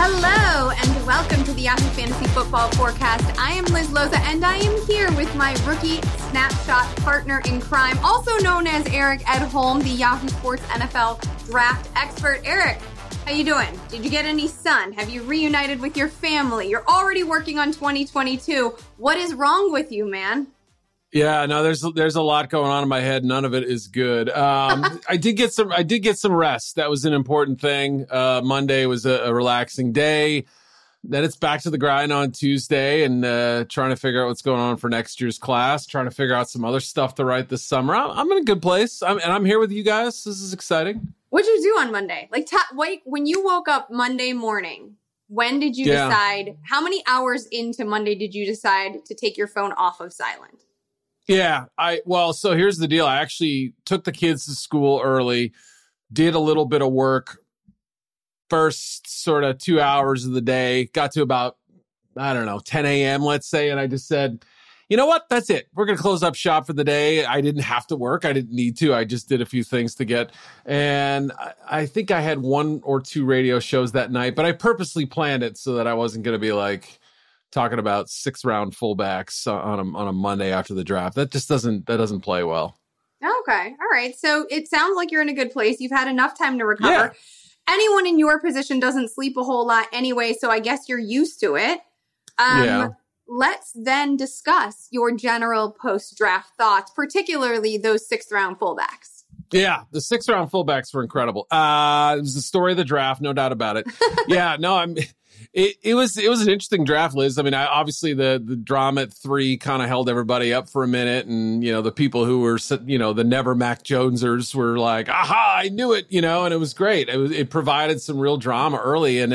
Hello and welcome to the Yahoo Fantasy Football Forecast. I am Liz Loza and I am here with my rookie snapshot partner in crime, also known as Eric Edholm, the Yahoo Sports NFL draft expert. Eric, how you doing? Did you get any sun? Have you reunited with your family? You're already working on 2022. What is wrong with you, man? Yeah, no, there's a lot going on in my head. None of it is good. I did get some rest. That was an important thing. Monday was a relaxing day. Then it's back to the grind on Tuesday and trying to figure out what's going on for next year's class, trying to figure out some other stuff to write this summer. I'm in a good place. I'm here with you guys. This is exciting. What'd you do on Monday? When you woke up Monday morning, when did you decide, how many hours into Monday did you decide to take your phone off of silent? Yeah, so here's the deal. I actually took the kids to school early, did a little bit of work, first sort of 2 hours of the day, got to about, 10 a.m., let's say. And I just said, you know what? That's it. We're going to close up shop for the day. I didn't have to work. I didn't need to. I just did a few things to get. And I think I had 1 or 2 radio shows that night, but I purposely planned it so that I wasn't going to be like talking about 6th round fullbacks on a Monday after the draft. That just doesn't play well. Okay. All right. So it sounds like you're in a good place. You've had enough time to recover. Yeah. Anyone in your position doesn't sleep a whole lot anyway, so I guess you're used to it. Let's then discuss your general post-draft thoughts, particularly those 6th round fullbacks. Yeah, the 6th round fullbacks were incredible. It was the story of the draft, no doubt about it. It was an interesting draft, Liz. I mean, obviously the drama at 3 kind of held everybody up for a minute. And, the people who were, the never Mac Jonesers were like, aha, I knew it, and it was great. It provided some real drama early, and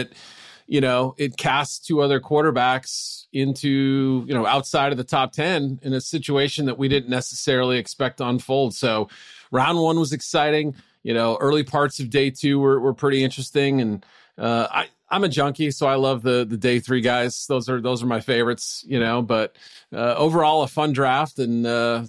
it cast 2 other quarterbacks into, outside of the top 10 in a situation that we didn't necessarily expect to unfold. So round 1 was exciting. Early parts of day 2 were pretty interesting. And I'm a junkie, so I love the day 3 guys. Those are my favorites, but overall a fun draft. And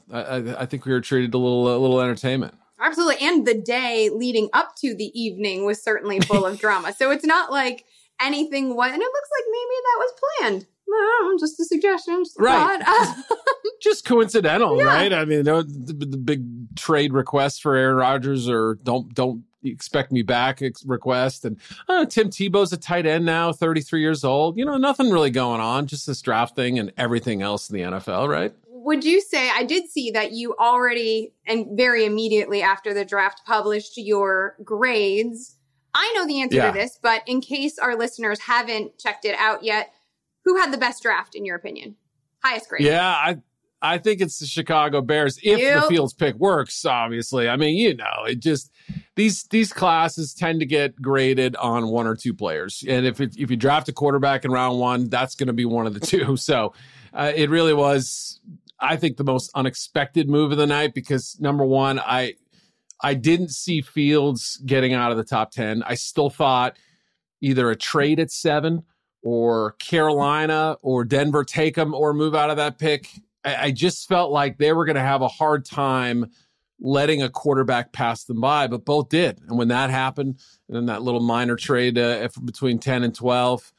I think we were treated a little entertainment. Absolutely. And the day leading up to the evening was certainly full of drama. So it's not like anything was, and it looks like maybe that was planned. Just a suggestion, just a thought. Just coincidental, right? I mean, the big trade request for Aaron Rodgers or don't expect me back request. And Tim Tebow's a tight end now, 33 years old. Nothing really going on, just this draft thing and everything else in the NFL, right? Would you say, I did see that you already, and very immediately after the draft, published your grades. I know the answer to this, but in case our listeners haven't checked it out yet, who had the best draft in your opinion? Highest grade? Yeah, I think it's the Chicago Bears if the Fields pick works, obviously. I mean, it just these classes tend to get graded on 1 or 2 players. And if you draft a quarterback in round 1, that's going to be one of the 2. So it really was, I think, the most unexpected move of the night because, number one, I didn't see Fields getting out of the top 10. I still thought either a trade at 7 or Carolina or Denver take him or move out of that pick. I just felt like they were going to have a hard time letting a quarterback pass them by, but both did. And when that happened, and then that little minor trade between 10 and 12,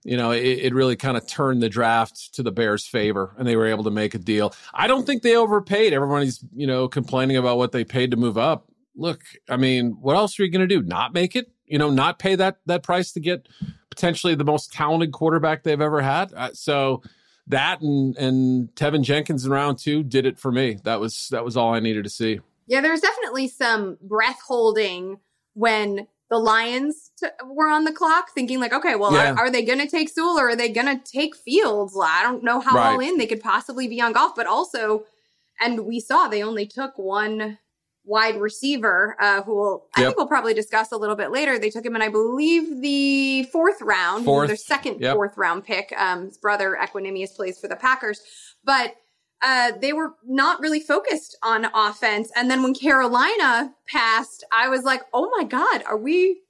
it really kind of turned the draft to the Bears' favor, and they were able to make a deal. I don't think they overpaid. Everybody's, complaining about what they paid to move up. Look, I mean, what else are you going to do? Not make it? Not pay that price to get potentially the most talented quarterback they've ever had? So that and Tevin Jenkins in round 2 did it for me. That was all I needed to see. Yeah, there was definitely some breath holding when the Lions were on the clock, thinking like, okay, well, are they going to take Sewell or are they going to take Fields? I don't know how all in they could possibly be on golf, but also, and we saw they only took 1 wide receiver who I think we'll probably discuss a little bit later. They took him in, I believe, the 4th round, their second 4th round pick. His brother Equanimous plays for the Packers, but they were not really focused on offense. And then when Carolina passed, I was like, oh my God, are we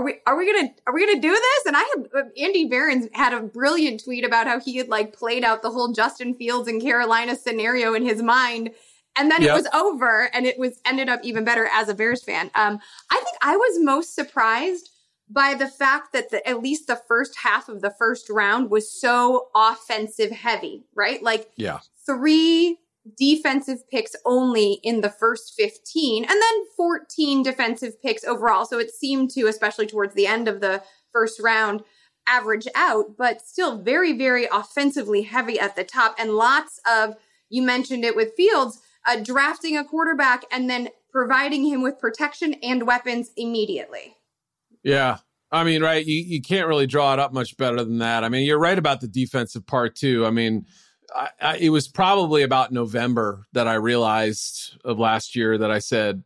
gonna do this? And Andy Behrens had a brilliant tweet about how he had played out the whole Justin Fields and Carolina scenario in his mind. And then it was over, and it ended up even better as a Bears fan. I think I was most surprised by the fact that at least the first half of the first round was so offensive heavy, right? Like 3 defensive picks only in the first 15 and then 14 defensive picks overall. So it seemed to, especially towards the end of the first round, average out, but still very, very offensively heavy at the top. And lots of, you mentioned it with Fields, drafting a quarterback and then providing him with protection and weapons immediately. Yeah. I mean, right. You can't really draw it up much better than that. I mean, you're right about the defensive part too. I mean, it was probably about November that I realized of last year that I said,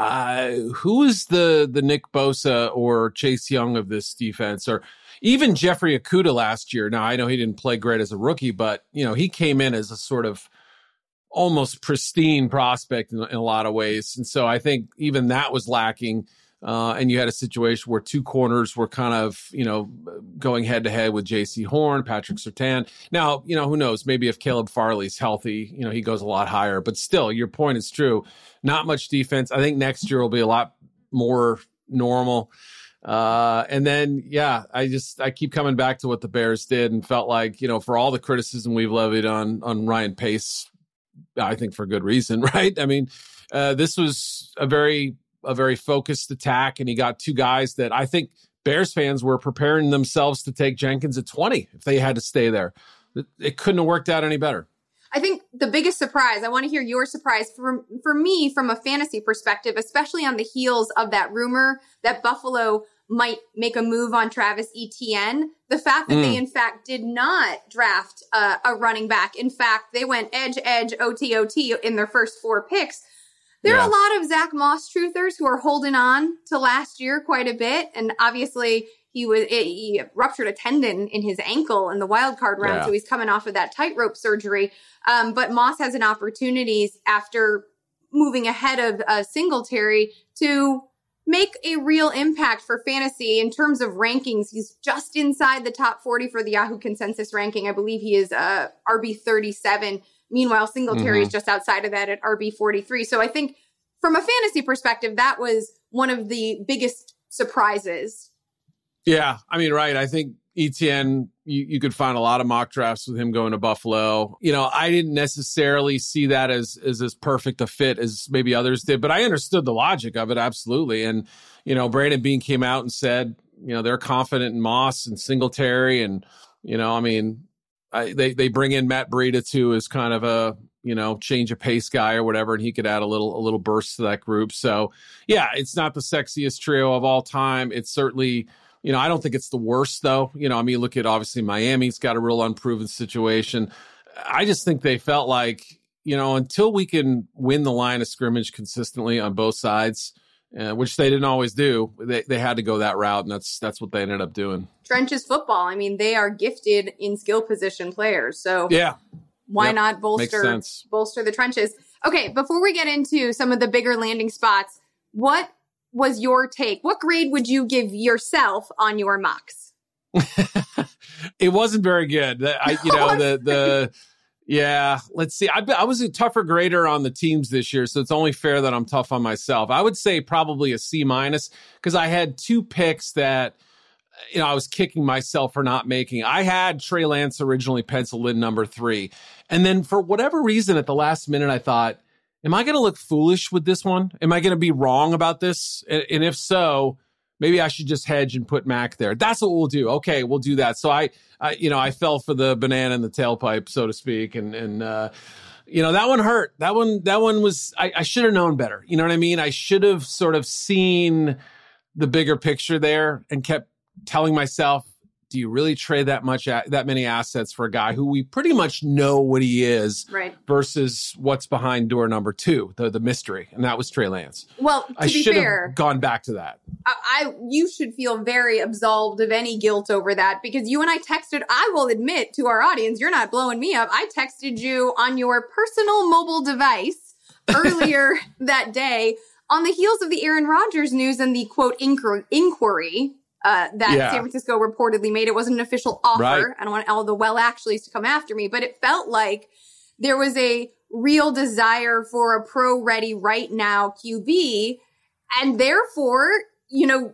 who is the Nick Bosa or Chase Young of this defense? Or even Jeffrey Okudah last year. Now, I know he didn't play great as a rookie, but, he came in as a sort of almost pristine prospect in a lot of ways. And so I think even that was lacking. And you had a situation where 2 corners were kind of, going head to head with J.C. Horn, Patrick Surtain. Now, who knows? Maybe if Caleb Farley's healthy, he goes a lot higher. But still, your point is true. Not much defense. I think next year will be a lot more normal. And then, I keep coming back to what the Bears did and felt like, for all the criticism we've levied on Ryan Pace, I think for good reason, right? I mean, this was a very focused attack, and he got 2 guys that I think Bears fans were preparing themselves to take Jenkins at 20 if they had to stay there. It couldn't have worked out any better. I think the biggest surprise, I want to hear your surprise for me from a fantasy perspective, especially on the heels of that rumor that Buffalo might make a move on Travis Etienne. The fact that they, in fact, did not draft a running back. In fact, they went edge, OT in their first 4 picks. There are a lot of Zach Moss truthers who are holding on to last year quite a bit. And obviously he ruptured a tendon in his ankle in the wild card round. So he's coming off of that tightrope surgery. But Moss has an opportunity after moving ahead of Singletary to make a real impact for fantasy in terms of rankings. He's just inside the top 40 for the Yahoo consensus ranking. I believe he is RB 37. Meanwhile, Singletary is just outside of that at RB 43. So I think from a fantasy perspective, that was one of the biggest surprises. Yeah, I mean, right. I think Etienne, you could find a lot of mock drafts with him going to Buffalo. I didn't necessarily see that as perfect a fit as maybe others did, but I understood the logic of it, absolutely. And, Brandon Beane came out and said, they're confident in Moss and Singletary. And, they bring in Matt Breida too as kind of a, change of pace guy or whatever, and he could add a little burst to that group. So yeah, it's not the sexiest trio of all time. It's certainly, I don't think it's the worst though. Look at obviously Miami's got a real unproven situation. I just think they felt like, until we can win the line of scrimmage consistently on both sides, which they didn't always do, they had to go that route, and that's what they ended up doing. Trenches football. I mean, they are gifted in skill position players. So why not bolster the trenches? Okay, before we get into some of the bigger landing spots, what was your take? What grade would you give yourself on your mocks? It wasn't very good. Yeah, let's see. I was a tougher grader on the teams this year, so it's only fair that I'm tough on myself. I would say probably a C- because I had 2 picks that, I was kicking myself for not making. I had Trey Lance originally penciled in number 3. And then for whatever reason at the last minute, I thought, am I going to look foolish with this one? Am I going to be wrong about this? And if so, maybe I should just hedge and put Mac there. That's what we'll do. Okay, we'll do that. So I fell for the banana in the tailpipe, so to speak. And that one hurt. That one was, I should have known better. You know what I mean? I should have sort of seen the bigger picture there and kept telling myself, do you really trade that many assets for a guy who we pretty much know what he is, right, versus what's behind door number 2, the mystery, and that was Trey Lance. Well, I should have gone back to that. You should feel very absolved of any guilt over that, because you and I texted. I will admit to our audience, you're not blowing me up. I texted you on your personal mobile device earlier that day on the heels of the Aaron Rodgers news and the quote inquiry. That San Francisco reportedly made. It wasn't an official offer. Right. I don't want all the well-actuallys to come after me, but it felt like there was a real desire for a pro-ready right now QB, and therefore,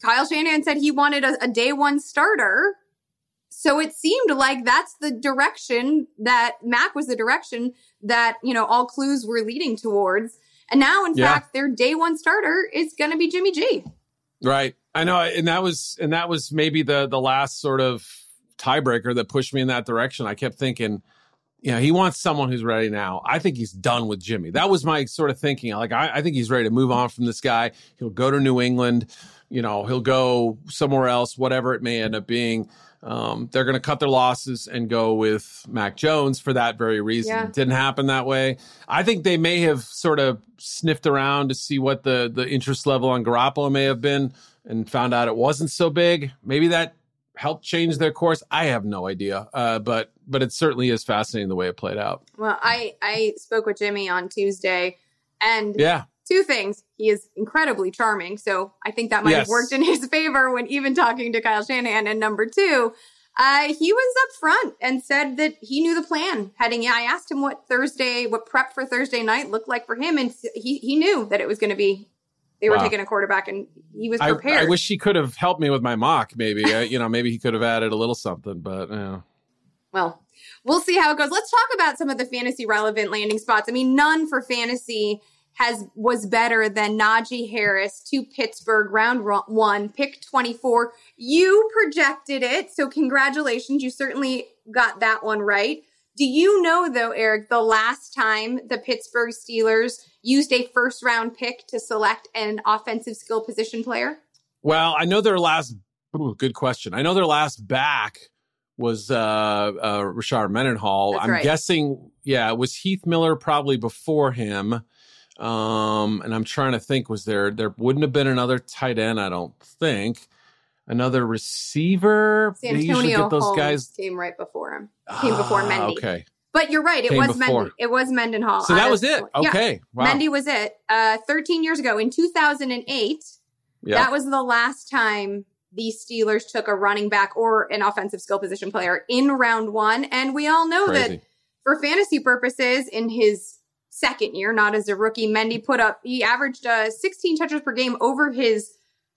Kyle Shanahan said he wanted a day one starter. So it seemed like that's the direction that Mac was the direction that, all clues were leading towards. And now, in fact, their day one starter is going to be Jimmy G. Right. I know. And that was maybe the last sort of tiebreaker that pushed me in that direction. I kept thinking, he wants someone who's ready now. I think he's done with Jimmy. That was my sort of thinking. Like, I think he's ready to move on from this guy. He'll go to New England. He'll go somewhere else, whatever it may end up being. They're going to cut their losses and go with Mac Jones for that very reason. Yeah. It didn't happen that way. I think they may have sort of sniffed around to see what the interest level on Garoppolo may have been and found out it wasn't so big. Maybe that helped change their course. I have no idea. But it certainly is fascinating the way it played out. Well, I spoke with Jimmy on Tuesday, and yeah. Two things. He is incredibly charming. So I think that might have worked in his favor when even talking to Kyle Shanahan. And number two, he was up front and said that he knew the plan heading in. I asked him what prep for Thursday night looked like for him. And he knew that it was going to be, they were taking a quarterback, and he was prepared. I wish he could have helped me with my mock, maybe. Maybe he could have added a little something, but Well, we'll see how it goes. Let's talk about some of the fantasy relevant landing spots. I mean, none for fantasy was better than Najee Harris to Pittsburgh, round 1, pick 24. You projected it, so congratulations. You certainly got that one right. Do you know, though, Eric, the last time the Pittsburgh Steelers used a first-round pick to select an offensive skill position player? Well, I know their last good question. I know their last back was Rashard Mendenhall. That's I'm right. guessing, it was Heath Miller probably before him. And I'm trying to think, was there wouldn't have been another tight end, I don't think. Another receiver. Santonio Holmes came right before him. Came before Mendy. Okay. But you're right. It was Mendenhall. So that was it. Okay. Yeah. Wow. Mendy was it. 13 years ago in 2008. Yep. That was the last time the Steelers took a running back or an offensive skill position player in round 1. And we all know that for fantasy purposes, in his second year, not as a rookie, Mendy he averaged 16 touches per game over his,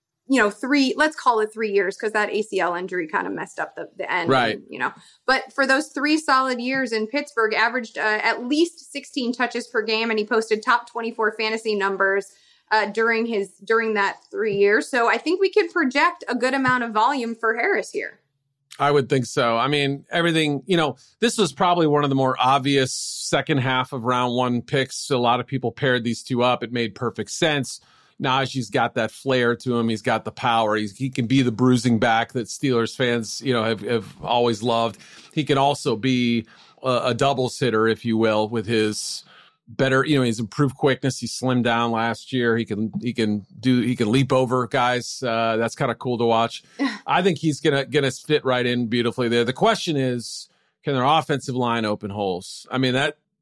let's call it 3 years, because that ACL injury kind of messed up the end. Right. And, but for those 3 solid years in Pittsburgh, averaged at least 16 touches per game, and he posted top 24 fantasy numbers during that 3 years. So I think we could project a good amount of volume for Harris here. I would think so. I mean, everything, this was probably one of the more obvious second half of round 1 picks. A lot of people paired these two up. It made perfect sense. Najee's got that flair to him. He's got the power. He can be the bruising back that Steelers fans, have always loved. He can also be a doubles hitter, if you will, with his better, his improved quickness. He slimmed down last year. He can leap over guys. That's kind of cool to watch. I think he's gonna fit right in beautifully there. The question is, can their offensive line open holes? I mean,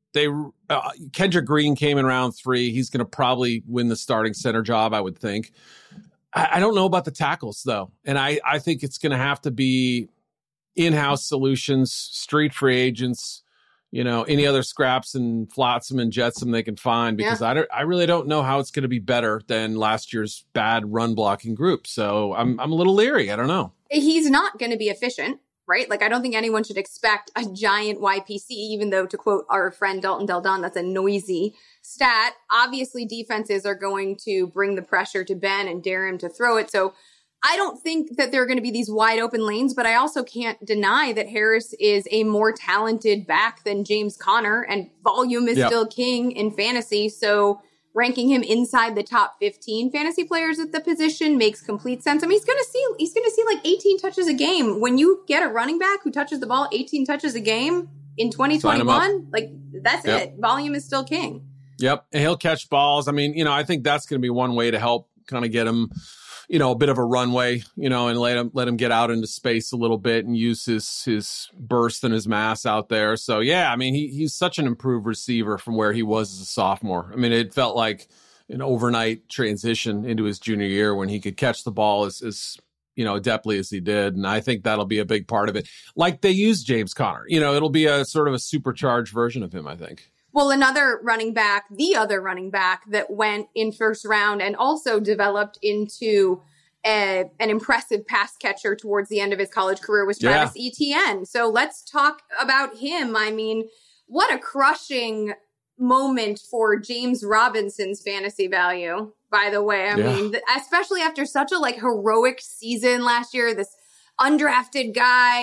Kendrick Green came in round 3. He's gonna probably win the starting center job, I would think. I don't know about the tackles though, and I think it's gonna have to be in-house solutions, street free agents. Any other scraps and flotsam and jetsam they can find, because I really don't know how it's going to be better than last year's bad run blocking group. So I'm a little leery. I don't know. He's not going to be efficient, right? Like, I don't think anyone should expect a giant YPC, even though, to quote our friend Dalton Del Don, that's a noisy stat. Obviously, defenses are going to bring the pressure to Ben and dare him to throw it. So I don't think that there are going to be these wide open lanes, but I also can't deny that Harris is a more talented back than James Conner, and volume is still king in fantasy. So ranking him inside the top 15 fantasy players at the position makes complete sense. I mean, he's going to see like 18 touches a game. When you get a running back who touches the ball 18 touches a game in 2021, like, that's it. Volume is still king. Yep. And he'll catch balls. I mean, I think that's going to be one way to help kind of get him, a bit of a runway, and let him get out into space a little bit and use his burst and his mass out there. So, I mean, he's such an improved receiver from where he was as a sophomore. I mean, it felt like an overnight transition into his junior year when he could catch the ball as adeptly as he did. And I think that'll be a big part of it. Like they used James Conner, it'll be a sort of a supercharged version of him, I think. Well, the other running back that went in first round and also developed into an impressive pass catcher towards the end of his college career was Travis Etienne. So let's talk about him. I mean, what a crushing moment for James Robinson's fantasy value, by the way. I mean, especially after such a heroic season last year, this undrafted guy,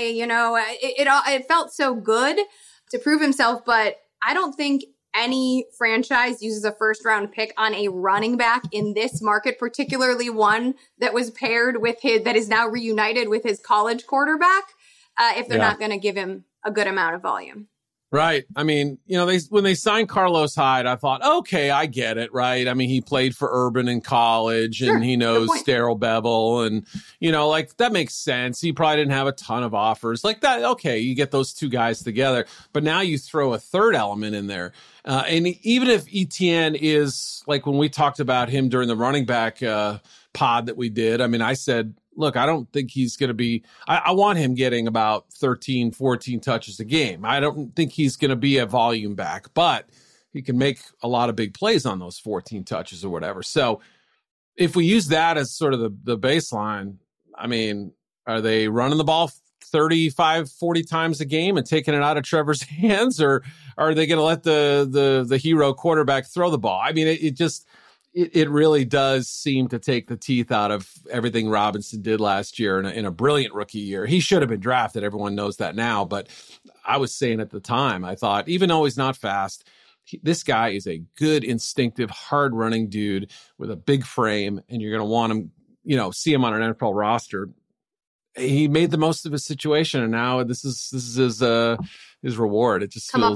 it felt so good to prove himself, but I don't think any franchise uses a first round pick on a running back in this market, particularly one that was paired with that is now reunited with his college quarterback, if they're not going to give him a good amount of volume. Right. I mean, when they signed Carlos Hyde, I thought, okay, I get it, right? I mean, he played for Urban in college and he knows Darrell Bevell and, that makes sense. He probably didn't have a ton of offers like that. Okay, you get those two guys together, but now you throw a third element in there. And even if Etienne is when we talked about him during the running back pod that we did, I mean, I said, look, I don't think he's going to be, I want him getting about 13, 14 touches a game. I don't think he's going to be a volume back, but he can make a lot of big plays on those 14 touches or whatever. So if we use that as sort of the baseline, I mean, are they running the ball 35, 40 times a game and taking it out of Trevor's hands, or are they going to let the hero quarterback throw the ball? I mean, it really does seem to take the teeth out of everything Robinson did last year in a brilliant rookie year. He should have been drafted. Everyone knows that now. But I was saying at the time, I thought, even though he's not fast, this guy is a good, instinctive, hard-running dude with a big frame, and you're going to want him, see him on an NFL roster. He made the most of his situation, and now this is his reward. It just feels,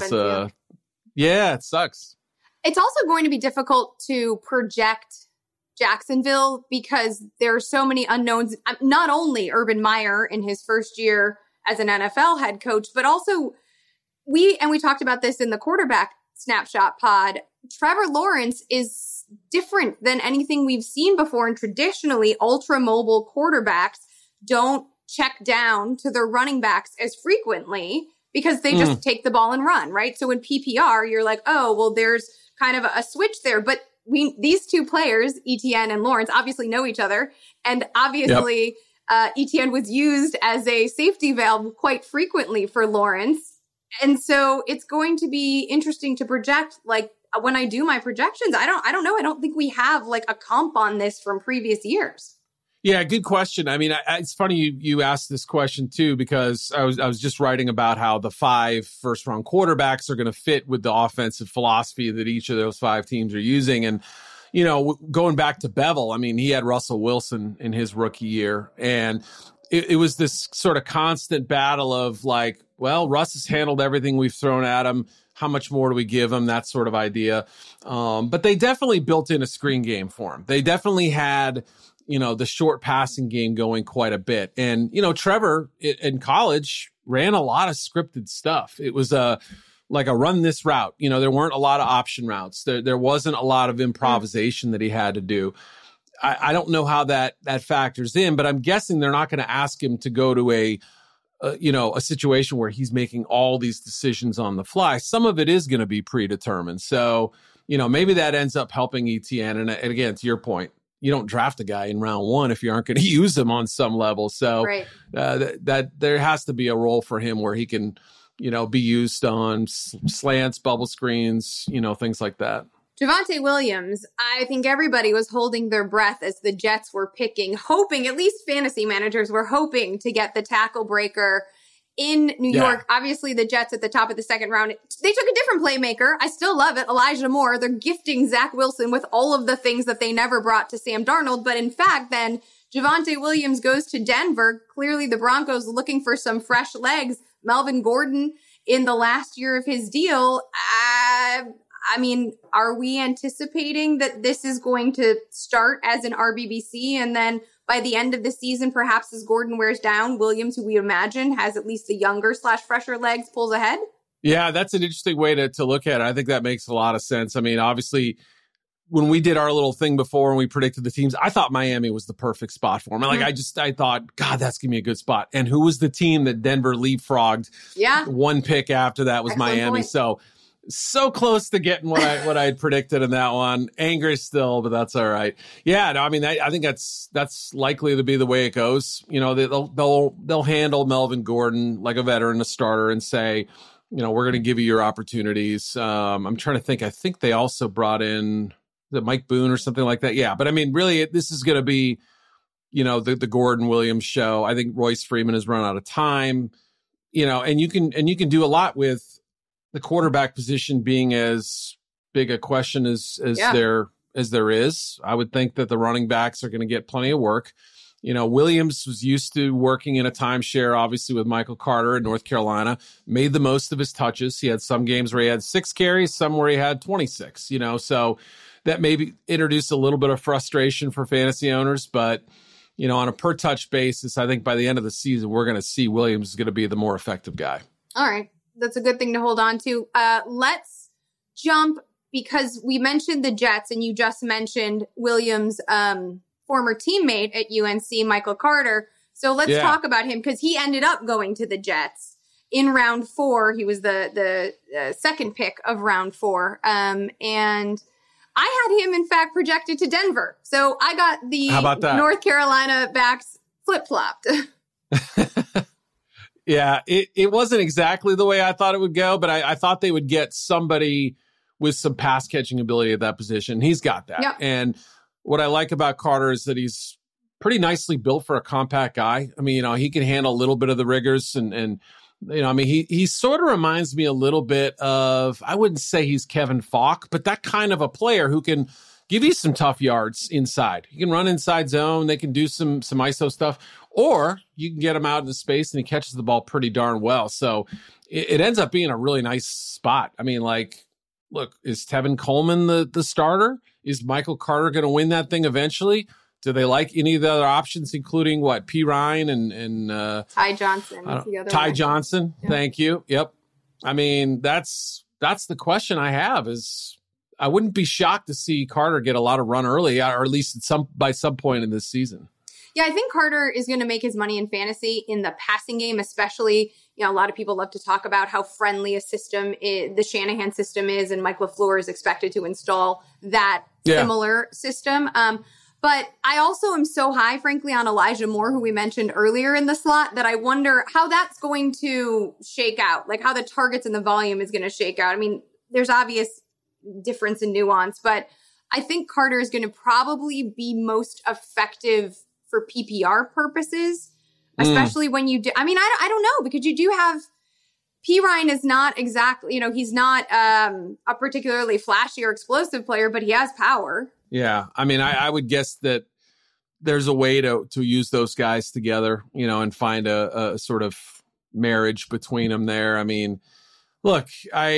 it sucks. It's also going to be difficult to project Jacksonville because there are so many unknowns. Not only Urban Meyer in his first year as an NFL head coach, but also we talked about this in the quarterback snapshot pod. Trevor Lawrence is different than anything we've seen before. And traditionally, ultra mobile quarterbacks don't check down to their running backs as frequently because they just take the ball and run, right? So in PPR, you're like, oh, well, there's kind of a switch there. But these two players, Etienne and Lawrence, obviously know each other. And obviously, Etienne was used as a safety valve quite frequently for Lawrence. And so it's going to be interesting to project. When I do my projections, I don't know. I don't think we have a comp on this from previous years. Yeah, good question. I mean, it's funny you asked this question too, because I was just writing about how the 5 first-round quarterbacks are going to fit with the offensive philosophy that each of those 5 teams are using. And, going back to Bevell, I mean, he had Russell Wilson in his rookie year. And it was this sort of constant battle of Russ has handled everything we've thrown at him. How much more do we give him? That sort of idea. But they definitely built in a screen game for him. They definitely had the short passing game going quite a bit. And, Trevor in college ran a lot of scripted stuff. It was a run this route. There weren't a lot of option routes. There wasn't a lot of improvisation that he had to do. I don't know how that factors in, but I'm guessing they're not going to ask him to go to a situation where he's making all these decisions on the fly. Some of it is going to be predetermined. So, maybe that ends up helping Etienne. And again, to your point, you don't draft a guy in round 1 if you aren't going to use him on some level. So that there has to be a role for him where he can, be used on slants, bubble screens, things like that. Javonte Williams, I think everybody was holding their breath as the Jets were picking, hoping, at least fantasy managers were hoping to get the tackle breaker in New York. Obviously, the Jets at the top of the second round, they took a different playmaker. I still love it. Elijah Moore. They're gifting Zach Wilson with all of the things that they never brought to Sam Darnold. But in fact, then Javonte Williams goes to Denver. Clearly, the Broncos looking for some fresh legs. Melvin Gordon in the last year of his deal. I mean, are we anticipating that this is going to start as an RBBC and then by the end of the season, perhaps as Gordon wears down, Williams, who we imagine has at least the younger / fresher legs, pulls ahead? Yeah, that's an interesting way to look at it. I think that makes a lot of sense. I mean, obviously, when we did our little thing before and we predicted the teams, I thought Miami was the perfect spot for him. I thought, God, that's going to be a good spot. And who was the team that Denver leapfrogged? Yeah. One pick after that was Excellent Miami. Point. So So close to getting what I had predicted in that one. Angry still, but that's all right. Yeah, no, I mean, I think that's likely to be the way it goes. You know, they'll handle Melvin Gordon like a veteran, a starter, and say, you know, we're going to give you your opportunities. I'm trying to think. I think they also brought in Mike Boone or something like that. Yeah, but I mean, really, this is going to be, you know, the Gordon Williams show. I think Royce Freeman has run out of time. You know, and you can do a lot with the quarterback position being as big a question as there is. I would think that the running backs are going to get plenty of work. You know, Williams was used to working in a timeshare, obviously, with Michael Carter in North Carolina, made the most of his touches. He had some games where he had 6 carries, some where he had 26, you know, so that maybe introduced a little bit of frustration for fantasy owners. But, you know, on a per touch basis, I think by the end of the season, we're going to see Williams is going to be the more effective guy. All right. That's a good thing to hold on to. Let's jump, because we mentioned the Jets and you just mentioned Williams' former teammate at UNC, Michael Carter. So let's talk about him, because he ended up going to the Jets in round 4. He was the second pick of round 4. And I had him, in fact, projected to Denver. So I got the North Carolina backs flip-flopped. Yeah, it wasn't exactly the way I thought it would go, but I thought they would get somebody with some pass catching ability at that position. He's got that. Yep. And what I like about Carter is that he's pretty nicely built for a compact guy. I mean, you know, he can handle a little bit of the rigors and you know, I mean, he sort of reminds me a little bit of, I wouldn't say he's Kevin Falk, but that kind of a player who can give you some tough yards inside. He can run inside zone. They can do some ISO stuff. Or you can get him out into space and he catches the ball pretty darn well. So it ends up being a really nice spot. I mean, like, look, is Tevin Coleman the starter? Is Michael Carter going to win that thing eventually? Do they like any of the other options, including P. Ryan and Ty Johnson? Ty Johnson. Yeah. Thank you. Yep. I mean, that's the question I have. Is I wouldn't be shocked to see Carter get a lot of run early, or at least by some point in this season. Yeah, I think Carter is going to make his money in fantasy in the passing game, especially. You know, a lot of people love to talk about how friendly a system the Shanahan system is, and Mike LaFleur is expected to install that similar system. But I also am so high, frankly, on Elijah Moore, who we mentioned earlier in the slot, that I wonder how that's going to shake out, like how the targets and the volume is going to shake out. I mean, there's obvious difference and nuance, but I think Carter is going to probably be most effective for PPR purposes, especially when you do. I mean, I don't know, because you do have P. Ryan is not exactly, you know, he's not a particularly flashy or explosive player, but he has power. Yeah. I mean, I would guess that there's a way to use those guys together, you know, and find a sort of marriage between them there. I mean, look,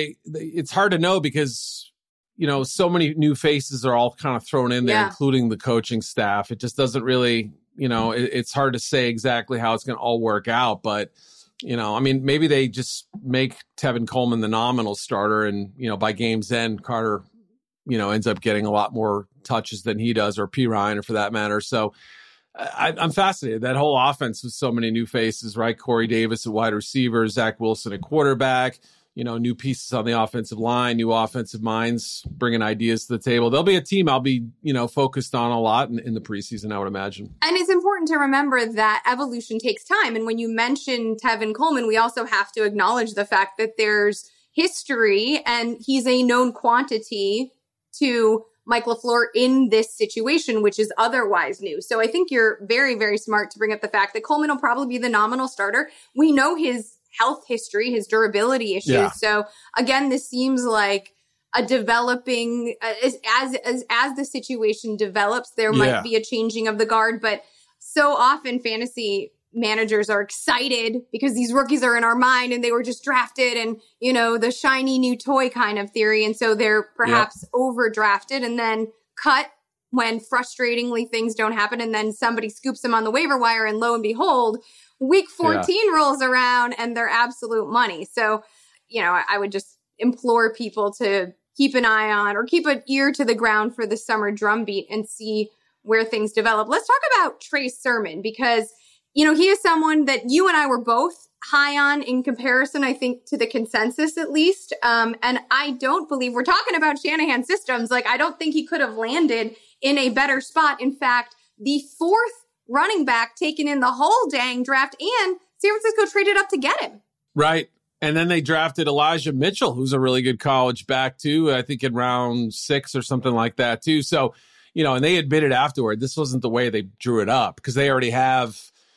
it's hard to know because, you know, so many new faces are all kind of thrown in there, including the coaching staff. It just doesn't really, you know, it's hard to say exactly how it's going to all work out. But, you know, I mean, maybe they just make Tevin Coleman the nominal starter and, you know, by game's end, Carter, you know, ends up getting a lot more touches than he does, or P. Ryan, or for that matter. So I'm fascinated. That whole offense with so many new faces, right? Corey Davis at wide receiver, Zach Wilson at quarterback, you know, new pieces on the offensive line, new offensive minds bringing ideas to the table. There'll be a team I'll be, you know, focused on a lot in the preseason, I would imagine. And it's important to remember that evolution takes time. And when you mention Tevin Coleman, we also have to acknowledge the fact that there's history and he's a known quantity to Mike LaFleur in this situation, which is otherwise new. So I think you're very, very smart to bring up the fact that Coleman will probably be the nominal starter. We know his health history, his durability issues. Yeah. So again, this seems like a developing, as the situation develops, there might be a changing of the guard. But so often fantasy managers are excited because these rookies are in our mind and they were just drafted, and, you know, the shiny new toy kind of theory. And so they're perhaps overdrafted and then cut when frustratingly things don't happen. And then somebody scoops them on the waiver wire, and lo and behold, week 14 rolls around and they're absolute money. So, you know, I would just implore people to keep an eye on, or keep an ear to the ground for the summer drumbeat and see where things develop. Let's talk about Trey Sermon, because he is someone that you and I were both high on in comparison, I think, to the consensus at least. And I don't believe we're talking about Shanahan systems. Like, I don't think he could have landed in a better spot. In fact, the fourth running back taken in the whole dang draft, and San Francisco traded up to get him. Right. And then they drafted Elijah Mitchell, who's a really good college back too, I think in round 6 or something like that too. So, and they admitted afterward, this wasn't the way they drew it up because they already have,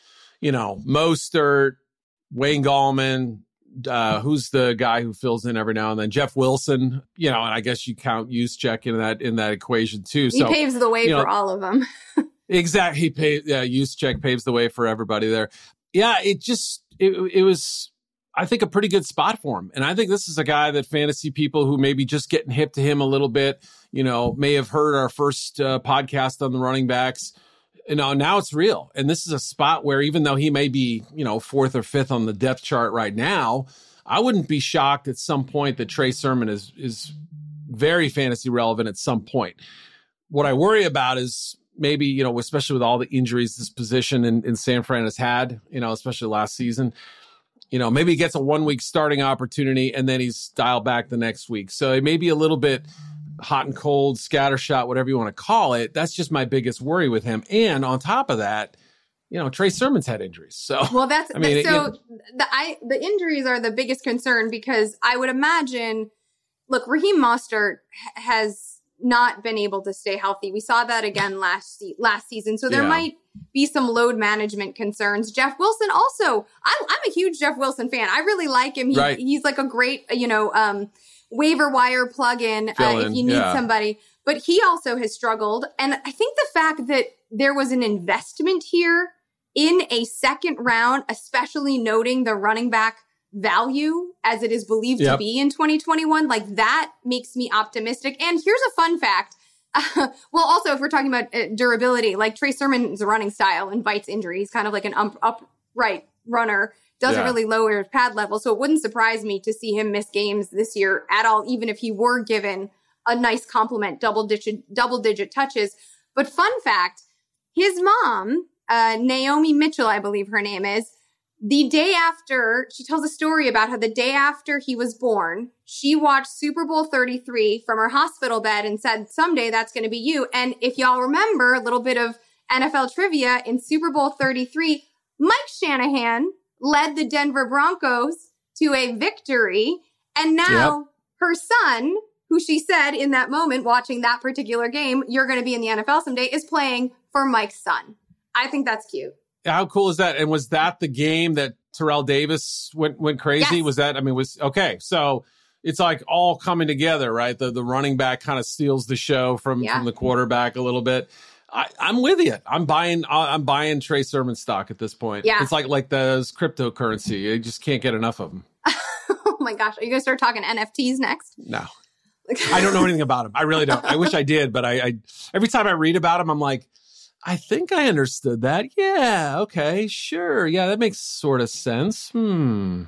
Mostert, Wayne Gallman, who's the guy who fills in every now and then, Jeff Wilson, and I guess you count Juszczyk in that equation too. So he paves the way for all of them. Exactly. Juszczyk paves the way for everybody there. Yeah, it was, I think, a pretty good spot for him. And I think this is a guy that fantasy people who maybe just getting hip to him a little bit, may have heard our first podcast on the running backs. Now it's real. And this is a spot where even though he may be, 4th or 5th on the depth chart right now, I wouldn't be shocked at some point that Trey Sermon is very fantasy relevant at some point. What I worry about is maybe, especially with all the injuries this position in San Fran has had, especially last season, maybe he gets a 1-week starting opportunity and then he's dialed back the next week. So it may be a little bit hot and cold, scattershot, whatever you want to call it. That's just my biggest worry with him. And on top of that, Trey Sermon's had injuries. So, well, the injuries are the biggest concern because I would imagine, look, Raheem Mostert has not been able to stay healthy. We saw that again last season. So there might be some load management concerns. Jeff Wilson also, I'm a huge Jeff Wilson fan. I really like him. He's like a great, waiver wire plug-in if you need somebody. But he also has struggled. And I think the fact that there was an investment here in a second round, especially noting the running back value as it is believed to be in 2021, like that makes me optimistic. And here's a fun fact. Well, also, if we're talking about durability, like Trey Sermon's running style invites injury. He's kind of like an upright runner, doesn't really lower his pad level. So it wouldn't surprise me to see him miss games this year at all, even if he were given a nice compliment, double digit touches. But fun fact, his mom, Naomi Mitchell, I believe her name is, the day after, she tells a story about how the day after he was born, she watched Super Bowl 33 from her hospital bed and said, someday that's going to be you. And if y'all remember a little bit of NFL trivia, in Super Bowl 33, Mike Shanahan led the Denver Broncos to a victory. And now her son, who she said in that moment, watching that particular game, you're going to be in the NFL someday, is playing for Mike's son. I think that's cute. How cool is that? And was that the game that Terrell Davis went crazy? Yes. Was that, okay. So it's like all coming together, right? The running back kind of steals the show from the quarterback a little bit. I'm with you. I'm buying Trey Sermon stock at this point. Yeah. It's like those cryptocurrency. You just can't get enough of them. Oh my gosh. Are you going to start talking NFTs next? No. I don't know anything about them. I really don't. I wish I did, but I every time I read about them, I'm like, I think I understood that. Yeah. Okay. Sure. Yeah. That makes sort of sense. Something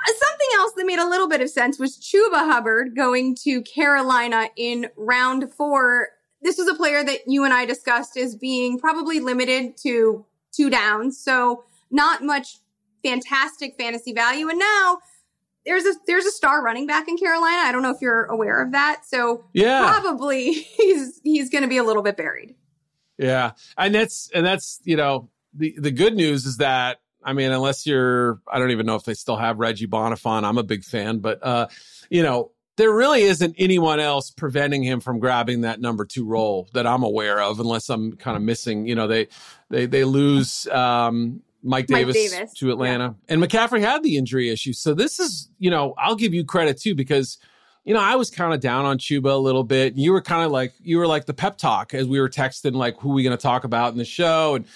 else that made a little bit of sense was Chuba Hubbard going to Carolina in round 4. This was a player that you and I discussed as being probably limited to 2 downs. So not much fantastic fantasy value. And now there's a star running back in Carolina. I don't know if you're aware of that. So probably he's going to be a little bit buried. Yeah. And that's, the good news is that, unless I don't even know if they still have Reggie Bonifant. I'm a big fan, but, there really isn't anyone else preventing him from grabbing that number 2 role that I'm aware of, unless I'm kind of missing, they lose, Mike Davis to Atlanta, and McCaffrey had the injury issue. So this is, I'll give you credit too, because I was kind of down on Chuba a little bit. You were kind of like, the pep talk as we were texting, like, who are we going to talk about in the show? And,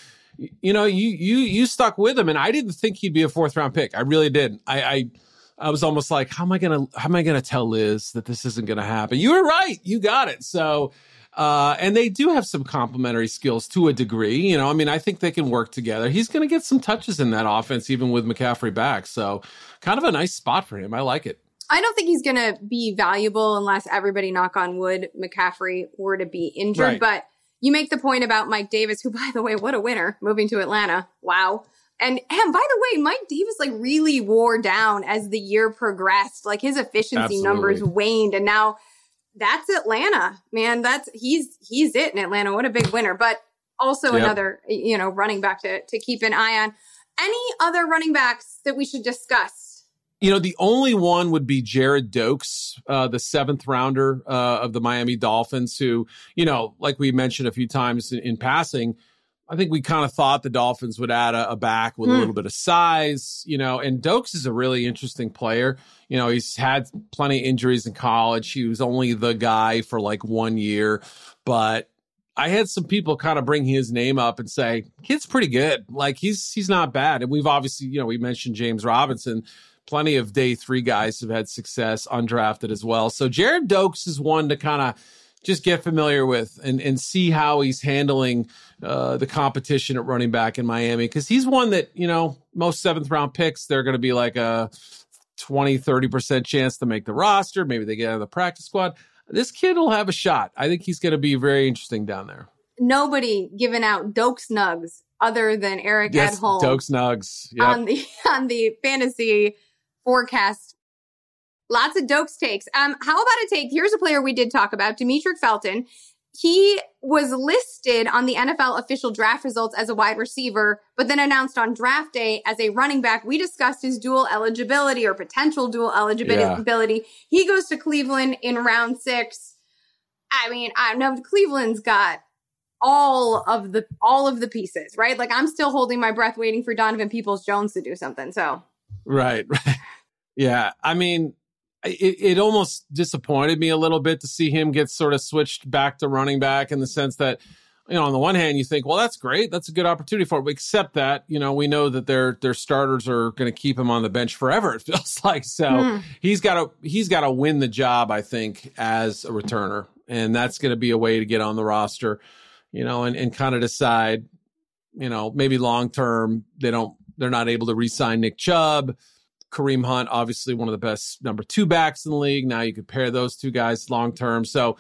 you stuck with him. And I didn't think he'd be a 4th round pick. I really didn't. I was almost like, how am I going to tell Liz that this isn't going to happen? You were right. You got it. So, and they do have some complementary skills to a degree. I think they can work together. He's going to get some touches in that offense, even with McCaffrey back. So kind of a nice spot for him. I like it. I don't think he's going to be valuable unless everybody, knock on wood, McCaffrey were to be injured. Right. But you make the point about Mike Davis, who, by the way, what a winner, moving to Atlanta. Wow. And by the way, Mike Davis like really wore down as the year progressed. Like his efficiency numbers waned, and now that's Atlanta, man. He's it in Atlanta. What a big winner! But also another running back to keep an eye on. Any other running backs that we should discuss? The only one would be Jared Dokes, the 7th rounder of the Miami Dolphins, who, like we mentioned a few times in passing, I think we kind of thought the Dolphins would add a back with a little bit of size, and Dokes is a really interesting player. He's had plenty of injuries in college. He was only the guy for like 1 year, but I had some people kind of bring his name up and say, kid's pretty good. Like he's not bad. And we've obviously, we mentioned James Robinson. Plenty of day 3 guys have had success undrafted as well. So Jared Dokes is one to kind of just get familiar with and see how he's handling the competition at running back in Miami. Because he's one that, most 7th round picks, they're going to be like a 20-30% chance to make the roster. Maybe they get out of the practice squad. This kid will have a shot. I think he's going to be very interesting down there. Nobody giving out Dokes Nugs other than Eric Edholm. Dokes Nugs. Yep. On the fantasy forecast. Lots of Dokes takes. How about a take? Here's a player we did talk about, Demetric Felton. He was listed on the NFL official draft results as a wide receiver, but then announced on draft day as a running back. We discussed his dual eligibility or potential dual eligibility. Yeah. He goes to Cleveland in round 6. I mean, I know Cleveland's got all of the pieces, right? Like I'm still holding my breath waiting for Donovan Peoples-Jones to do something. So Right. Yeah. I mean, it almost disappointed me a little bit to see him get sort of switched back to running back in the sense that, on the one hand, you think, well, that's great. That's a good opportunity for him. Except that, we know that their starters are going to keep him on the bench forever, it feels like. So he's got to win the job, I think, as a returner. And that's going to be a way to get on the roster, and kind of decide, maybe long term, they're not able to re-sign Nick Chubb. Kareem Hunt, obviously one of the best number 2 backs in the league. Now you could pair those 2 guys long term. So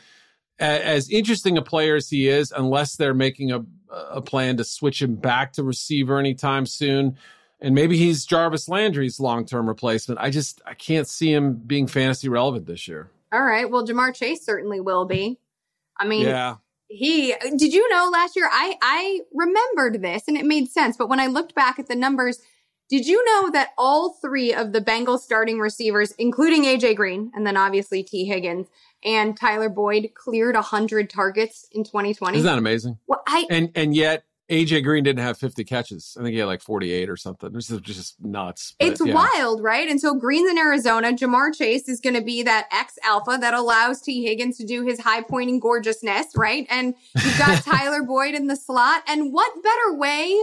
as interesting a player as he is, unless they're making a plan to switch him back to receiver anytime soon, and maybe he's Jarvis Landry's long-term replacement, I can't see him being fantasy relevant this year. All right. Well, Jamar Chase certainly will be. I mean, yeah. Did you know last year, I remembered this and it made sense, but when I looked back at the numbers, did you know that all 3 of the Bengals starting receivers, including AJ Green, and then obviously T. Higgins and Tyler Boyd, cleared 100 targets in 2020? Isn't that amazing? Well, and yet AJ Green didn't have 50 catches. I think he had like 48 or something. This is just nuts. It's wild, right? And so Green's in Arizona. Jamar Chase is going to be that X alpha that allows T. Higgins to do his high pointing gorgeousness, right? And you've got Tyler Boyd in the slot. And what better way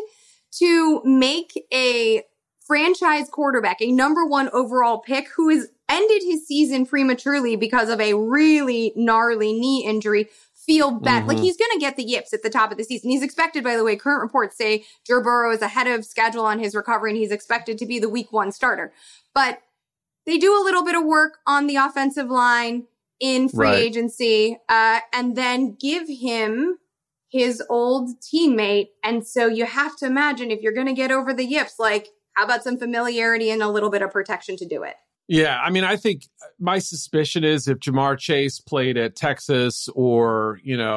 to make a franchise quarterback, a number 1 overall pick who has ended his season prematurely because of a really gnarly knee injury, feel bad. Like he's going to get the yips at the top of the season. He's expected, by the way, current reports say Joe Burrow is ahead of schedule on his recovery and he's expected to be the week 1 starter. But they do a little bit of work on the offensive line in free agency and then give him his old teammate. And so you have to imagine if you're going to get over the yips, like how about some familiarity and a little bit of protection to do it? Yeah, I mean, I think my suspicion is if Jamar Chase played at Texas or,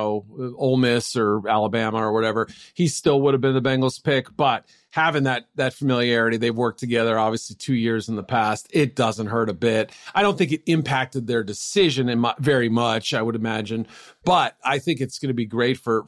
Ole Miss or Alabama or whatever, he still would have been the Bengals pick. But having that familiarity, they've worked together, obviously 2 years in the past, it doesn't hurt a bit. I don't think it impacted their decision very much, I would imagine. But I think it's going to be great for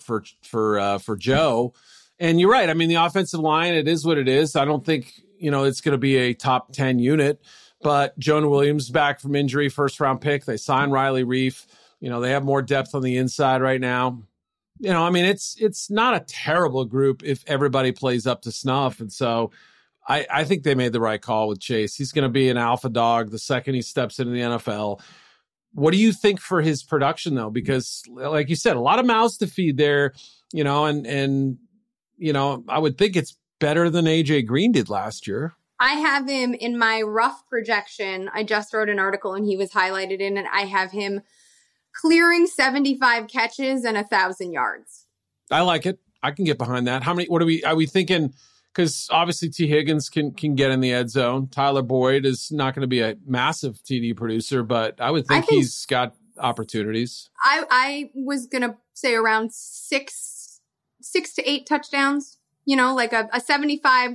Joe. And you're right. I mean, the offensive line, it is what it is. I don't think, it's going to be a top 10 unit. But Jonah Williams back from injury, 1st-round pick. They signed Riley Reif. They have more depth on the inside right now. I mean, it's not a terrible group if everybody plays up to snuff. And so I think they made the right call with Chase. He's going to be an alpha dog the second he steps into the NFL. What do you think for his production, though? Because, like you said, a lot of mouths to feed there, and I would think it's better than A.J. Green did last year. I have him in my rough projection. I just wrote an article and he was highlighted in it. I have him clearing 75 catches and 1,000 yards. I like it. I can get behind that. How many? What are we thinking? because obviously T. Higgins can get in the end zone. Tyler Boyd is not going to be a massive TD producer, but I would think he's got opportunities. I was going to say around 6 to 8 touchdowns, like a 75,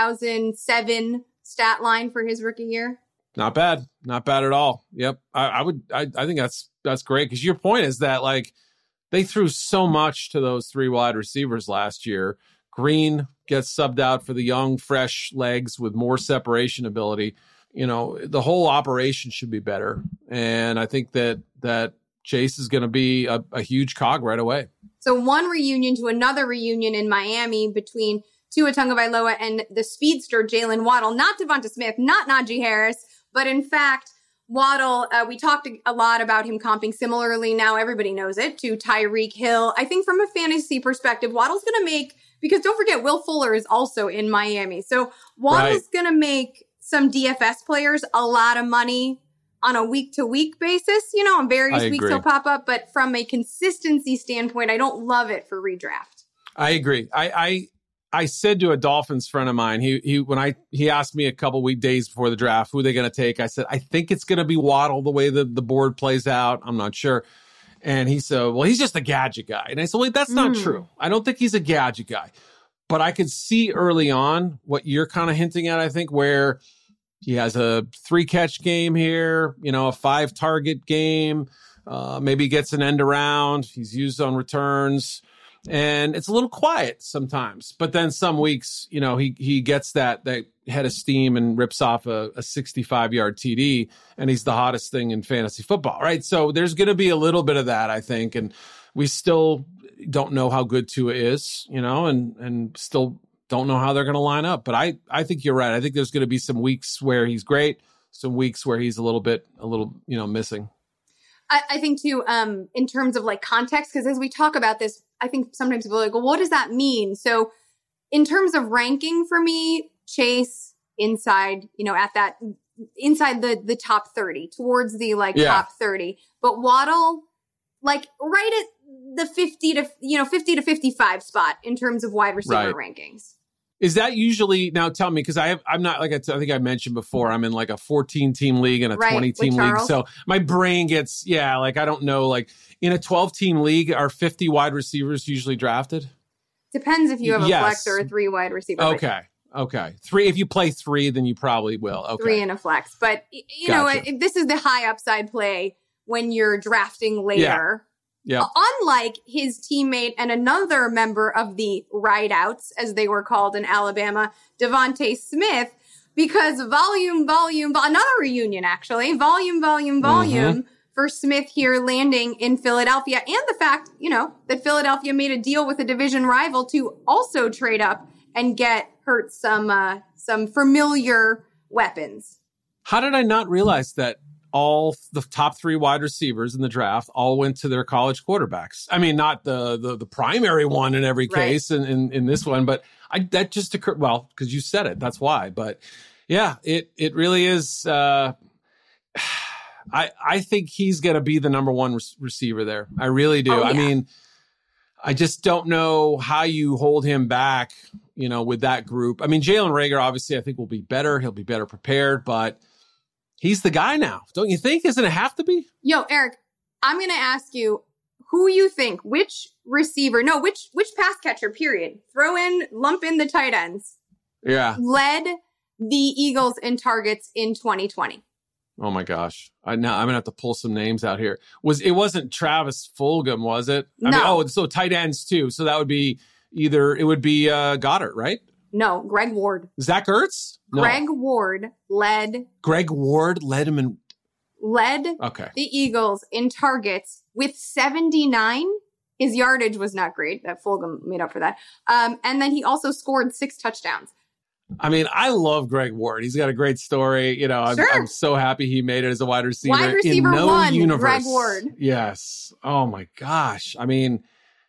1,007 stat line for his rookie year. Not bad. Not bad at all. Yep. I think that's great. Because your point is that like they threw so much to those 3 wide receivers last year. Green gets subbed out for the young, fresh legs with more separation ability. The whole operation should be better. And I think that Chase is going to be a huge cog right away. So one reunion to another reunion in Miami between Tua Tagovailoa and the speedster Jalen Waddle, not Devonta Smith, not Najee Harris, but in fact, Waddle, we talked a lot about him comping similarly. Now everybody knows it, to Tyreek Hill. I think from a fantasy perspective, Waddle's going to make, because don't forget, Will Fuller is also in Miami. So Waddle's going to make some DFS players a lot of money on a week-to-week basis. On various weeks he'll pop up. But from a consistency standpoint, I don't love it for redraft. I agree. I said to a Dolphins friend of mine, he asked me a couple days before the draft, who are they going to take? I said, I think it's going to be Waddle the way the board plays out. I'm not sure. And he said, well, he's just a gadget guy. And I said, wait, that's not true. I don't think he's a gadget guy. But I could see early on what you're kind of hinting at, I think, where he has a 3-catch game here, a 5-target game. Maybe gets an end around. He's used on returns. And it's a little quiet sometimes. But then some weeks, he gets that head of steam and rips off a 65-yard TD, and he's the hottest thing in fantasy football, right? So there's going to be a little bit of that, I think. And we still don't know how good Tua is, and still don't know how they're going to line up. But I think you're right. I think there's going to be some weeks where he's great, some weeks where he's a little missing. I think too, in terms of like context, because as we talk about this, I think sometimes people are like, well, what does that mean? So in terms of ranking for me, Chase inside, at that, inside the top 30, towards the top 30, but Waddle, like right at the 50 to 55 spot in terms of wide receiver rankings. Is that usually, now tell me, because I'm not, like I think I mentioned before, I'm in like a 14-team league and a 20-team league. So my brain gets, I don't know, like in a 12-team league, are 50 wide receivers usually drafted? Depends if you have a flex or a 3 wide receiver. Okay. 3, if you play 3, then you probably will. Okay. 3 in a flex. But, you know, this is the high upside play when you're drafting later. Yeah. Unlike his teammate and another member of the Rideouts, as they were called in Alabama, Devonta Smith, because another reunion actually, volume for Smith here landing in Philadelphia, and the fact, that Philadelphia made a deal with a division rival to also trade up and get Hurts some familiar weapons. How did I not realize that all the top 3 wide receivers in the draft all went to their college quarterbacks? I mean, not the primary one in every case in this one, but that just occurred. Well, because you said it, that's why. But yeah, it really is. I think he's going to be the number 1 receiver there. I really do. I mean, I just don't know how you hold him back, with that group. I mean, Jalen Reagor, obviously, I think will be better. He'll be better prepared, but he's the guy now, don't you think? Doesn't it have to be? Yo, Eric, I'm going to ask you who you think, which pass catcher, period, lump in the tight ends. Yeah. Led the Eagles in targets in 2020. Oh my gosh. I'm going to have to pull some names out here. It wasn't Travis Fulgham, was it? No. So tight ends too. So that would be Goddard, right? No, Greg Ward. Zach Ertz? No. Greg Ward led him in... Led the Eagles in targets with 79. His yardage was not great. That Fulgham made up for that. And then he also scored 6 touchdowns. I mean, I love Greg Ward. He's got a great story. I'm so happy he made it as a wide receiver. Wide receiver in no 1, universe. Greg Ward. Yes. Oh my gosh. I mean,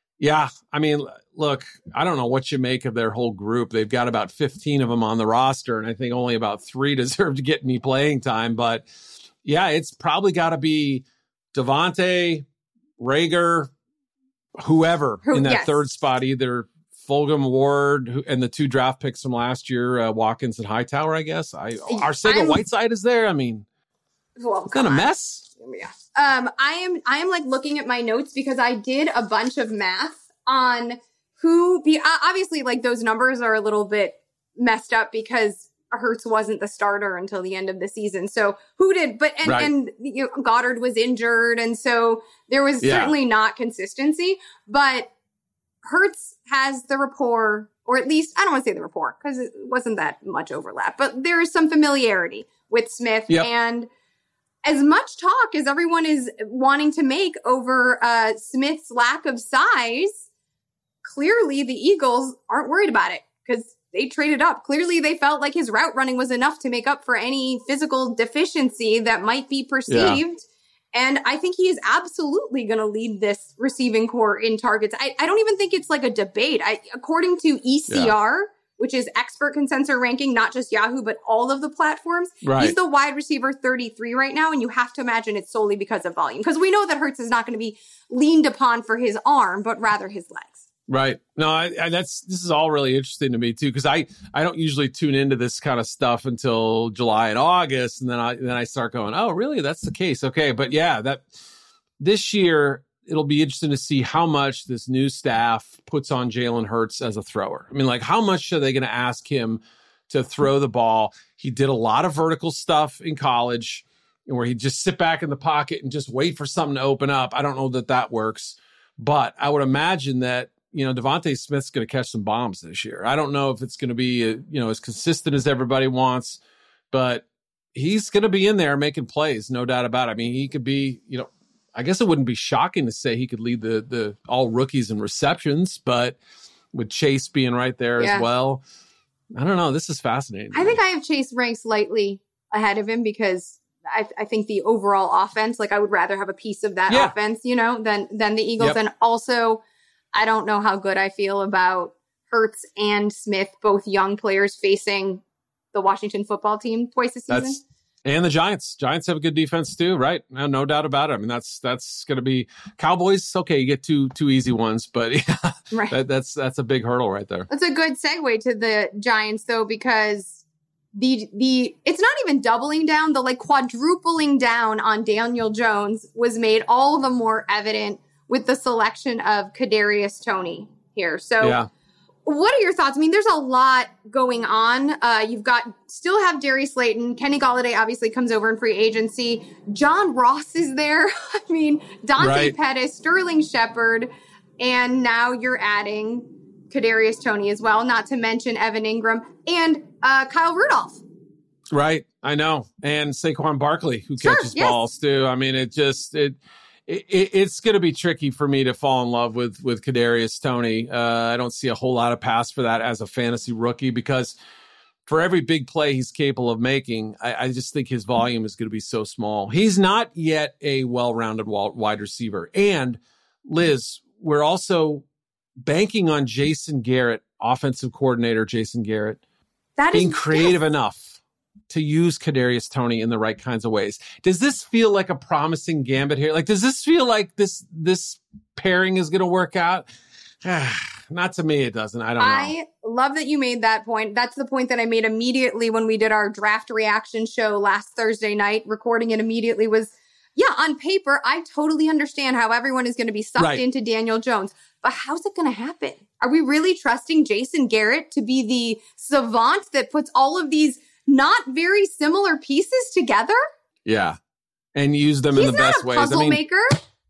look, I don't know what you make of their whole group. They've got about 15 of them on the roster, and I think only about 3 deserve to get me playing time. But yeah, it's probably got to be Devontae, Reagor, whoever in that third spot, either Fulgham, Ward, and the 2 draft picks from last year, Watkins and Hightower, I guess. Arcega-Whiteside is there. I mean, well, it's kind of a mess. Yeah. I am like looking at my notes because I did a bunch of math on obviously like those numbers are a little bit messed up because Hurts wasn't the starter until the end of the season. So who did, and Goddard was injured. And so there was certainly not consistency, but Hurts has the rapport, or at least I don't want to say the rapport because it wasn't that much overlap, but there is some familiarity with Smith. And as much talk as everyone is wanting to make over Smith's lack of size, clearly the Eagles aren't worried about it because they traded up. Clearly they felt like his route running was enough to make up for any physical deficiency that might be perceived. Yeah. And I think he is absolutely going to lead this receiving corps in targets. I don't even think it's like a debate. According to ECR, which is expert consensus ranking, not just Yahoo, but all of the platforms. He's the wide receiver 33 right now, and you have to imagine it's solely because of volume. Because we know that Hurts is not going to be leaned upon for his arm, but rather his legs. Right. No, this is all really interesting to me too, because I don't usually tune into this kind of stuff until July and August, and then I start going, oh, really? That's the case. Okay, but yeah, that this year it'll be interesting to see how much this new staff puts on Jalen Hurts as a thrower. I mean, like, how much are they going to ask him to throw the ball? He did a lot of vertical stuff in college, where he'd just sit back in the pocket and just wait for something to open up. I don't know that works, but I would imagine that, Devontae Smith's going to catch some bombs this year. I don't know if it's going to be, as consistent as everybody wants, but he's going to be in there making plays, no doubt about it. I mean, he could be, I guess it wouldn't be shocking to say he could lead the all rookies in receptions, but with Chase being right there as well, I don't know. This is fascinating. I think I have Chase ranked slightly ahead of him because I think the overall offense, like I would rather have a piece of that offense, than the Eagles. Yep. And also, I don't know how good I feel about Hurts and Smith, both young players facing the Washington football team twice a season. And the Giants. Giants have a good defense too, right? No doubt about it. I mean, that's going to be Cowboys. Okay, you get two easy ones, but that's a big hurdle right there. That's a good segue to the Giants though, because the it's not even doubling down, the like quadrupling down on Daniel Jones was made all the more evident with the selection of Kadarius Toney here. So what are your thoughts? I mean, there's a lot going on. You've still have Darius Slayton. Kenny Golladay obviously comes over in free agency. John Ross is there. I mean, Dante Pettis, Sterling Shepard, and now you're adding Kadarius Toney as well, not to mention Evan Ingram and Kyle Rudolph. Right. I know. And Saquon Barkley, who catches balls too. I mean, it's going to be tricky for me to fall in love with Kadarius Toney. I don't see a whole lot of pass for that as a fantasy rookie because for every big play he's capable of making, I just think his volume is going to be so small. He's not yet a well-rounded wide receiver. And Liz, we're also banking on Jason Garrett, offensive coordinator Jason Garrett, being creative enough to use Kadarius Toney in the right kinds of ways. Does this feel like a promising gambit here? Like, does this feel like this pairing is going to work out? Not to me, it doesn't. I don't know. I love that you made that point. That's the point that I made immediately when we did our draft reaction show last Thursday night. Recording it immediately was, on paper, I totally understand how everyone is going to be sucked into Daniel Jones. But how's it going to happen? Are we really trusting Jason Garrett to be the savant that puts all of these not very similar pieces together? Yeah. And use them in the best ways. He's not a puzzle maker.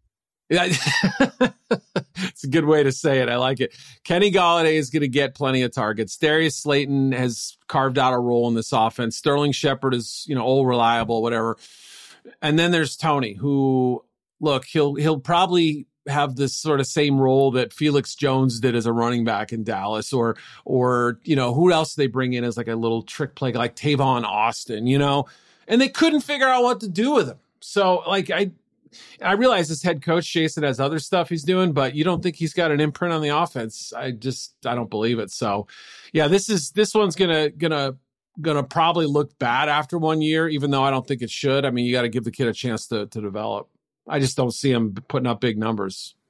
Yeah. It's a good way to say it. I like it. Kenny Golladay is going to get plenty of targets. Darius Slayton has carved out a role in this offense. Sterling Shepard is, all reliable, whatever. And then there's Toney, who, look, he'll probably have this sort of same role that Felix Jones did as a running back in Dallas, or who else they bring in as like a little trick play, like Tavon Austin, and they couldn't figure out what to do with him. So like, I realize this head coach Jason has other stuff he's doing, but you don't think he's got an imprint on the offense. I don't believe it. So yeah, this one's gonna probably look bad after 1 year, even though I don't think it should. I mean, you got to give the kid a chance to develop. I just don't see him putting up big numbers.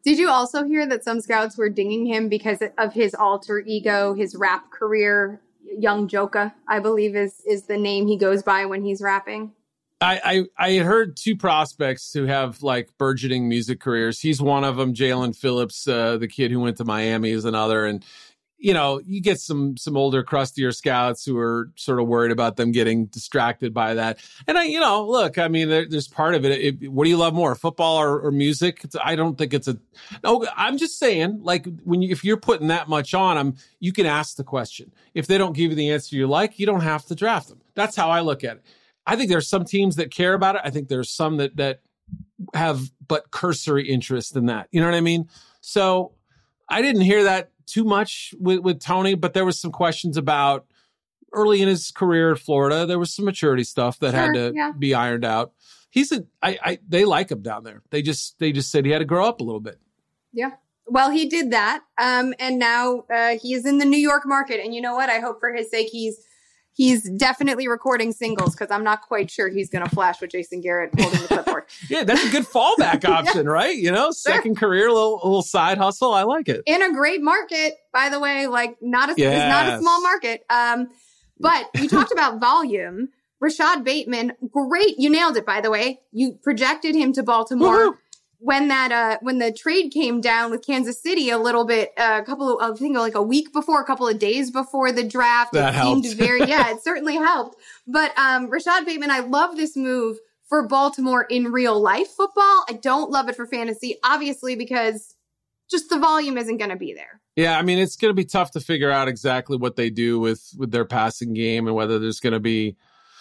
Did you also hear that some scouts were dinging him because of his alter ego, his rap career? Young Joka, I believe is the name he goes by when he's rapping. I heard two prospects who have like burgeoning music careers. He's one of them. Jalen Phillips, the kid who went to Miami, is another. And you get some older, crustier scouts who are sort of worried about them getting distracted by that. And look, I mean, there's part of it. What do you love more, football or music? I don't think it's no, I'm just saying, like, if you're putting that much on them, you can ask the question. If they don't give you the answer you like, you don't have to draft them. That's how I look at it. I think there's some teams that care about it. I think there's some that have but cursory interest in that. You know what I mean? So I didn't hear that too much with Tony, but there was some questions about early in his career at Florida. There was some maturity stuff that had to be ironed out. They like him down there. They just said he had to grow up a little bit. Yeah. Well, he did that. And now he is in the New York market. And you know what? I hope for his sake he's definitely recording singles, because I'm not quite sure he's going to flash with Jason Garrett holding the clipboard. Yeah, that's a good fallback option, right? Second career, a little side hustle. I like it. In a great market, by the way, like it's not a small market. But you talked about volume. Rashad Bateman, great. You nailed it, by the way. You projected him to Baltimore. Woo-hoo. When the trade came down with Kansas City a little bit, a week before, a couple of days before the draft, that helped. It certainly helped. But Rashad Bateman, I love this move for Baltimore in real life football. I don't love it for fantasy, obviously, because just the volume isn't going to be there. Yeah, I mean, it's going to be tough to figure out exactly what they do with their passing game and whether there's going to be,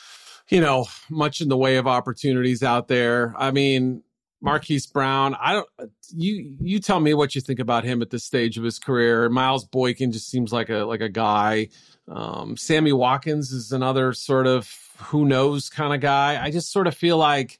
much in the way of opportunities out there. I mean, Marquise Brown, you tell me what you think about him at this stage of his career. Miles Boykin just seems like a guy. Sammy Watkins is another sort of who knows kind of guy. I just sort of feel like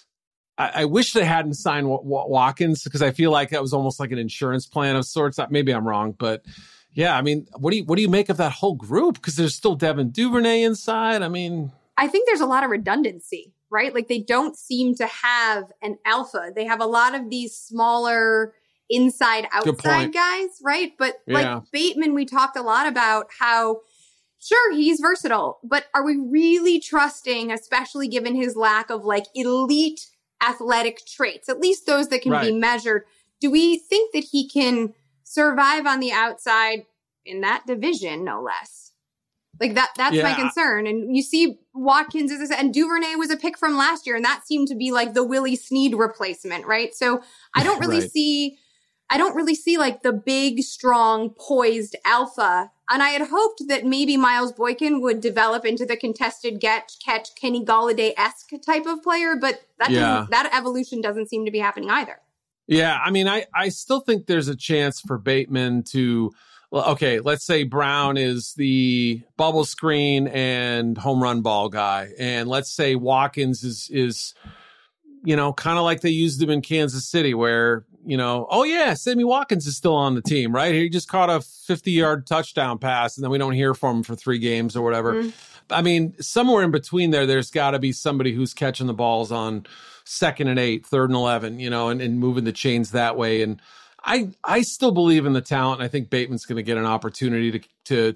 I wish they hadn't signed Watkins, because I feel like that was almost like an insurance plan of sorts. Maybe I'm wrong, but yeah, I mean, what do you make of that whole group? Because there's still Devin Duvernay inside. I mean, I think there's a lot of redundancy. Right? Like, they don't seem to have an alpha. They have a lot of these smaller inside outside guys, right? But like Bateman, we talked a lot about how, sure, he's versatile, but are we really trusting, especially given his lack of like elite athletic traits, at least those that can be measured? Do we think that he can survive on the outside in that division, no less? Like that's my concern. And you see Watkins and Duvernay was a pick from last year, and that seemed to be like the Willie Snead replacement, right? So I don't really see like the big, strong, poised alpha. And I had hoped that maybe Miles Boykin would develop into the contested catch Kenny Golladay-esque type of player, but that evolution doesn't seem to be happening either. Yeah, I mean, I still think there's a chance for Bateman to. Okay, let's say Brown is the bubble screen and home run ball guy. And let's say Watkins is kind of like they used him in Kansas City where, Sammy Watkins is still on the team, right? He just caught a 50-yard touchdown pass, and then we don't hear from him for 3 games or whatever. Mm-hmm. I mean, somewhere in between there's got to be somebody who's catching the balls on 2nd and 8, 3rd and 11, and moving the chains that way. And I still believe in the talent. I think Bateman's going to get an opportunity to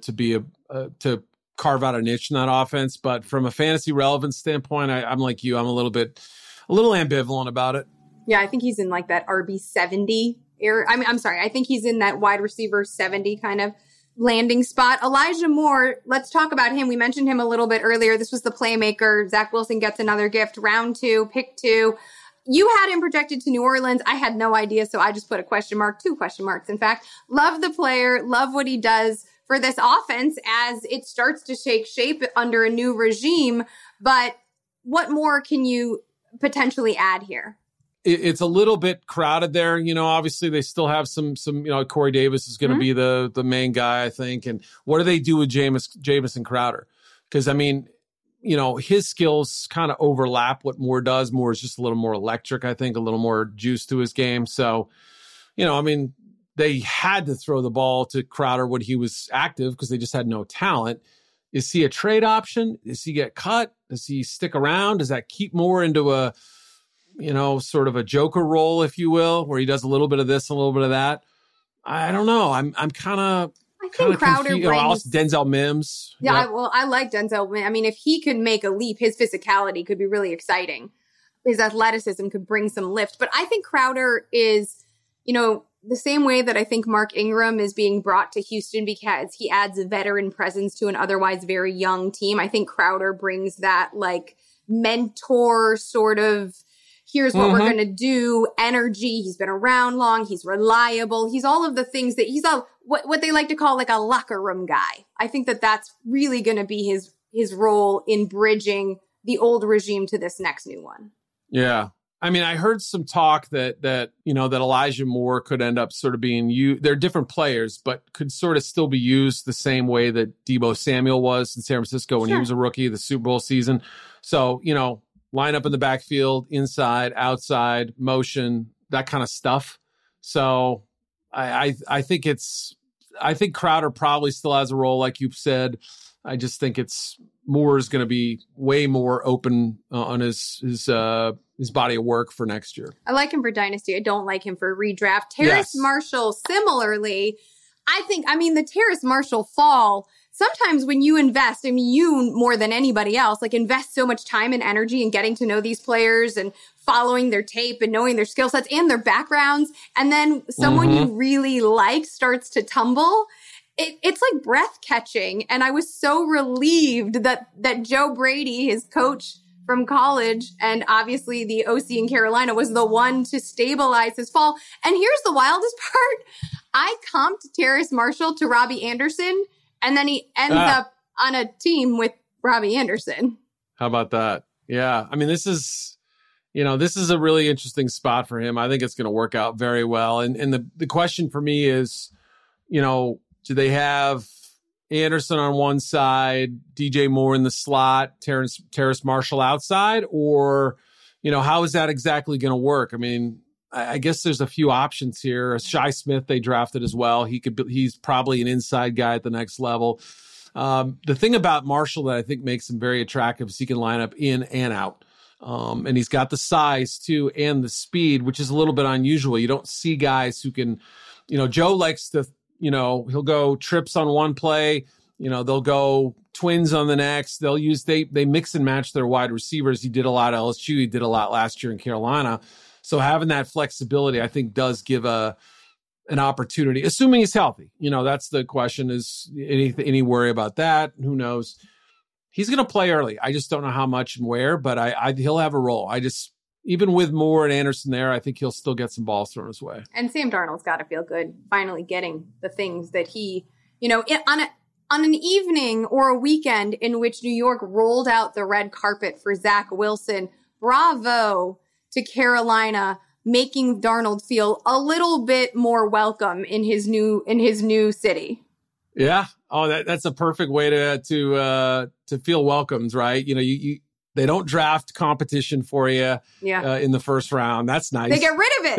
to carve out a niche in that offense. But from a fantasy relevance standpoint, I'm like you. I'm a little ambivalent about it. Yeah, I think he's in like that RB 70 area. I mean, I'm sorry. I think he's in that wide receiver 70 kind of landing spot. Elijah Moore, let's talk about him. We mentioned him a little bit earlier. This was the playmaker. Zach Wilson gets another gift. Round 2, pick 2. You had him projected to New Orleans. I had no idea, so I just put a question mark, 2 question marks, in fact. Love the player, love what he does for this offense as it starts to take shape under a new regime. But what more can you potentially add here? It's a little bit crowded there. Obviously they still have some Corey Davis is going to be the main guy, I think. And what do they do with Jamison Crowder? Because, I mean, his skills kind of overlap what Moore does. Moore is just a little more electric, I think, a little more juice to his game. So, I mean, they had to throw the ball to Crowder when he was active because they just had no talent. Is he a trade option? Does he get cut? Does he stick around? Does that keep Moore into a sort of a Joker role, if you will, where he does a little bit of this, a little bit of that. I don't know. I'm kind of. I think Crowder brings Denzel Mims. Yeah, I like Denzel. I mean, if he could make a leap, his physicality could be really exciting. His athleticism could bring some lift. But I think Crowder is, the same way that I think Mark Ingram is being brought to Houston because he adds a veteran presence to an otherwise very young team. I think Crowder brings that like mentor sort of, here's what we're going to do, energy. He's been around long. He's reliable. He's all of the things that he's all what they like to call like a locker room guy. I think that that's really going to be his role in bridging the old regime to this next new one. Yeah. I mean, I heard some talk that Elijah Moore could end up sort of being used. They're different players, but could sort of still be used the same way that Deebo Samuel was in San Francisco when he was a rookie, the Super Bowl season. So, line up in the backfield, inside, outside, motion, that kind of stuff. So I think Crowder probably still has a role, like you've said. I just think Moore is going to be way more open on his body of work for next year. I like him for Dynasty. I don't like him for redraft. Terrace Marshall, similarly, the Terrace Marshall fall, sometimes when you invest, you more than anybody else, like invest so much time and energy in getting to know these players and following their tape and knowing their skill sets and their backgrounds. And then someone you really like starts to tumble. It's like breath catching. And I was so relieved that Joe Brady, his coach from college, and obviously the OC in Carolina, was the one to stabilize his fall. And here's the wildest part. I comped Terrace Marshall to Robbie Anderson, and then he ends up on a team with Robbie Anderson. How about that? Yeah. I mean, this is a really interesting spot for him. I think it's going to work out very well. And the question for me is, do they have Anderson on one side, DJ Moore in the slot, Terrace Marshall outside? Or, how is that exactly going to work? I mean, I guess there's a few options here. Shi Smith, they drafted as well. He's probably an inside guy at the next level. The thing about Marshall that I think makes him very attractive is he can line up in and out. And he's got the size too and the speed, which is a little bit unusual. You don't see guys who can, Joe likes to, he'll go trips on one play, they'll go twins on the next. They mix and match their wide receivers. He did a lot at LSU. He did a lot last year in Carolina. So having that flexibility, I think, does give an opportunity, assuming he's healthy. That's the question, is any worry about that? Who knows? He's going to play early. I just don't know how much and where, but he'll have a role. Even with Moore and Anderson there, I think he'll still get some balls thrown his way. And Sam Darnold's got to feel good finally getting the things that he, on an evening or a weekend in which New York rolled out the red carpet for Zach Wilson. Bravo to Carolina, making Darnold feel a little bit more welcome in his new city. Yeah. Oh, that's a perfect way to feel welcomed, right? They don't draft competition for you in the first round. That's nice. They get rid of it.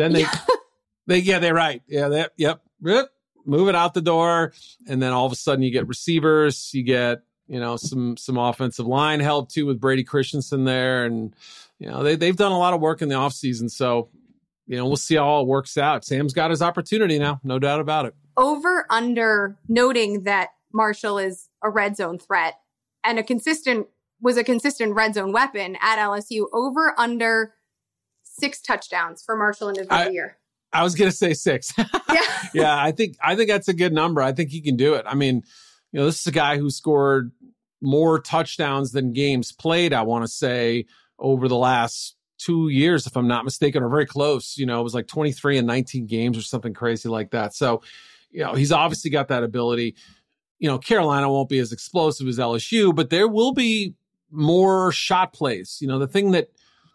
Then they're right. Yeah, move it out the door. And then all of a sudden you get receivers, you get, some offensive line help too with Brady Christensen there. And, they've done a lot of work in the offseason. So, we'll see how it works out. Sam's got his opportunity now. No doubt about it. Over under, noting that Marshall is a red zone threat and was a consistent red zone weapon at LSU. Over under 6 touchdowns for Marshall in his rookie year. I was going to say 6. Yeah. I think that's a good number. I think he can do it. I mean, this is a guy who scored more touchdowns than games played, I want to say, over the last 2 years, if I'm not mistaken, or very close. It was like 23 and 19 games or something crazy like that. So, he's obviously got that ability. Carolina won't be as explosive as LSU, but there will be more shot plays. The thing that,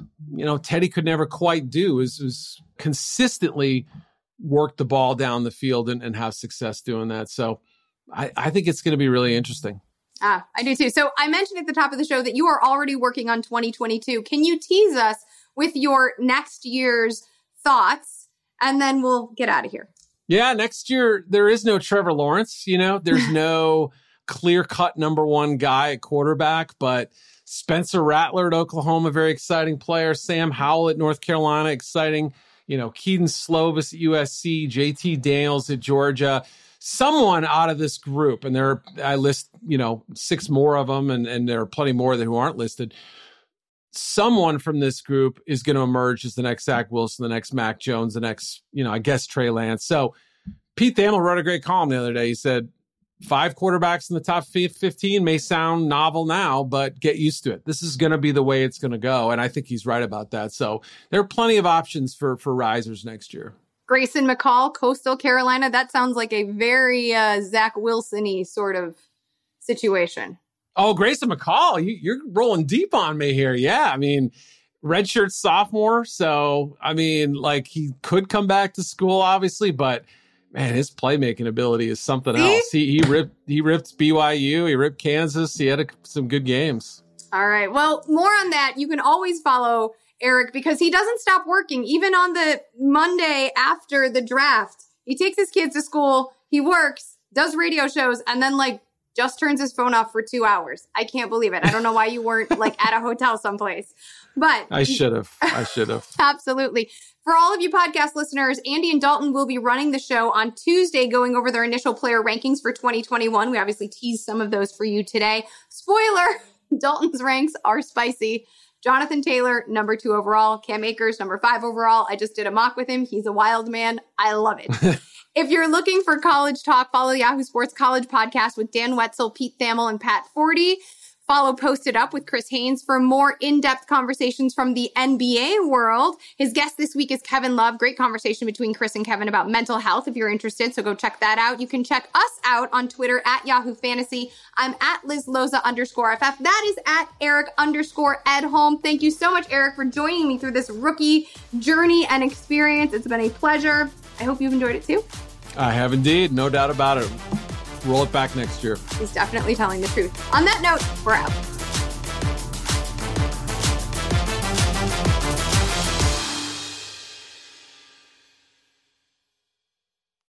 Teddy could never quite do is consistently work the ball down the field and have success doing that. So I think it's going to be really interesting. I do too. So I mentioned at the top of the show that you are already working on 2022. Can you tease us with your next year's thoughts? And then we'll get out of here. Yeah, next year, there is no Trevor Lawrence. There's no clear-cut number one guy at quarterback, but Spencer Rattler at Oklahoma, very exciting player. Sam Howell at North Carolina, exciting. Keaton Slovis at USC, JT Daniels at Georgia. Someone out of this group, and I list, 6 more of them, and there are plenty more who aren't listed. Someone from this group is going to emerge as the next Zach Wilson, the next Mac Jones, the next, I guess Trey Lance. So Pete Thamel wrote a great column the other day. He said, 5 quarterbacks in the top 15 may sound novel now, but get used to it. This is going to be the way it's going to go. And I think he's right about that. So there are plenty of options for risers next year. Grayson McCall, Coastal Carolina. That sounds like a very Zach Wilson-y sort of situation. Oh, Grayson McCall, you're rolling deep on me here. Yeah, redshirt sophomore. So, he could come back to school, obviously, but man, his playmaking ability is something else. He ripped BYU. He ripped Kansas. He had some good games. All right. Well, more on that. You can always follow Eric because he doesn't stop working. Even on the Monday after the draft, he takes his kids to school. He works, does radio shows, and then just turns his phone off for 2 hours. I can't believe it. I don't know why you weren't at a hotel someplace. But I should have. Absolutely. For all of you podcast listeners, Andy and Dalton will be running the show on Tuesday, going over their initial player rankings for 2021. We obviously teased some of those for you today. Spoiler, Dalton's ranks are spicy. Jonathan Taylor, number 2 overall. Cam Akers, number 5 overall. I just did a mock with him. He's a wild man. I love it. If you're looking for college talk, follow Yahoo Sports College Podcast with Dan Wetzel, Pete Thamel, and Pat Forty. Follow Posted Up with Chris Haynes for more in-depth conversations from the NBA world. His guest this week is Kevin Love. Great conversation between Chris and Kevin about mental health if you're interested, so go check that out. You can check us out on Twitter at Yahoo Fantasy. I'm at LizLoza_FF. That is at Eric_Edholm. Thank you so much, Eric, for joining me through this rookie journey and experience. It's been a pleasure. I hope you've enjoyed it too. I have indeed. No doubt about it. Roll it back next year. He's definitely telling the truth. On that note, we're out.